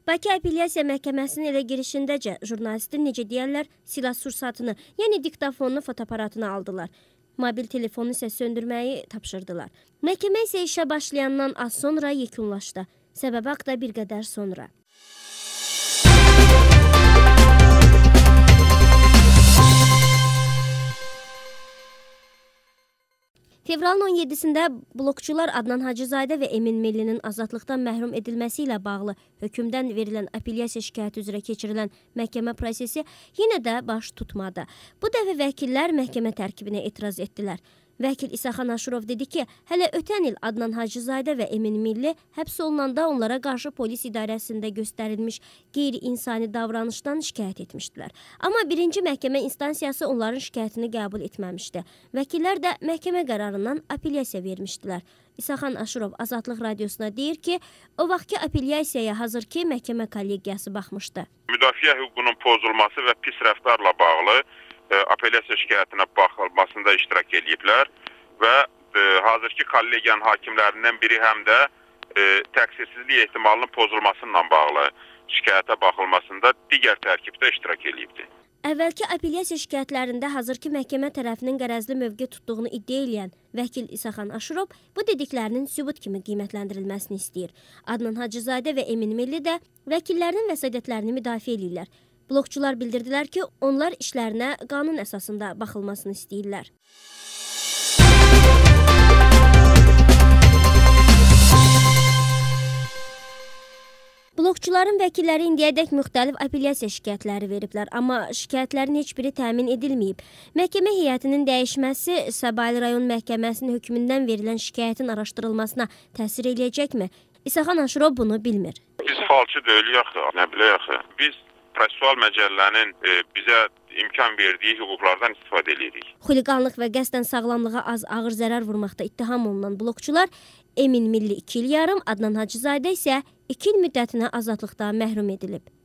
Bakı Apellyasiya Məhkəməsinin elə girişindəcə jurnalistin necə deyərlər silah-sursatını, yəni diktafonunu, fotoaparatını aldılar. Mobil telefonu isə söndürməyi tapşırdılar. Məhkəmə isə işə başlayandan az sonra yekunlaşdı. Səbəbi haqda bir qədər sonra. Fevralın 17-sində blokçular Adnan Hacızadə və Emin Millinin azadlıqdan məhrum edilməsi ilə bağlı hökmdən verilən apellyasiya şikayəti üzrə keçirilən məhkəmə prosesi yenə də baş tutmadı. Bu dəfə vəkillər məhkəmə tərkibinə etiraz etdilər. Vəkil İsaxan Aşurov dedi ki, hələ ötən il Adnan Hacızadə və Emin Milli həbs olunanda onlara qarşı polis idarəsində göstərilmiş qeyri-insani davranışdan şikayət etmişdilər. Amma birinci məhkəmə instansiyası onların şikayətini qəbul etməmişdi. Vəkillər də məhkəmə qərarından apellyasiya vermişdilər. İsaxan Aşurov Azadlıq Radiosuna deyir ki, o vaxtki apellyasiyaya hazırki məhkəmə kollegiyası baxmışdı. Müdafiə hüququnun pozulması və pis rəftarla bağlı apellyasiya şikayətinə baxılmasında iştirak ediblər və hazırki kollegiyanın hakimlərindən biri həm də təqsirsizlik ehtimalının pozulmasıyla bağlı şikayətə baxılmasında digər tərkibdə iştirak edibdir. Əvvəlki apellyasiya şikayətlərində hazırki məhkəmə tərəfinin qərəzli mövqe tutduğunu iddia edən vəkil İsaxan Aşurov bu dediklərinin sübut kimi qiymətləndirilməsini istəyir. Adnan Hacızadə və Emin Milli də vəkillərinin vəsadətlərini müdafiə edirlər. Blokçular bildirdilər ki, onlar işlərinə qanun əsasında baxılmasını istəyirlər. Blokçuların vəkilləri indiyədək müxtəlif apellyasiya şikayətləri veriblər, amma şikayətlərin heç biri təmin edilməyib. Məhkəmə heyətinin dəyişməsi Səbail rayon məhkəməsinin hökmündən verilən şikayətin araşdırılmasına təsir eləyəcəkmi? İsaxan Aşurov bunu bilmir. Biz falçı deyilik axı, nə bilək axı. Biz prosessual məcəllənin bizə imkan verdiyi hüquqlardan istifadə edirik. Xuliqanlıq və qəsdən sağlamlığa az ağır zərər vurmaqda ittiham olunan blokçular Emin Milli 2 il yarım, Adnan Hacızadə isə 2 il müddətinə azadlıqdan məhrum edilib.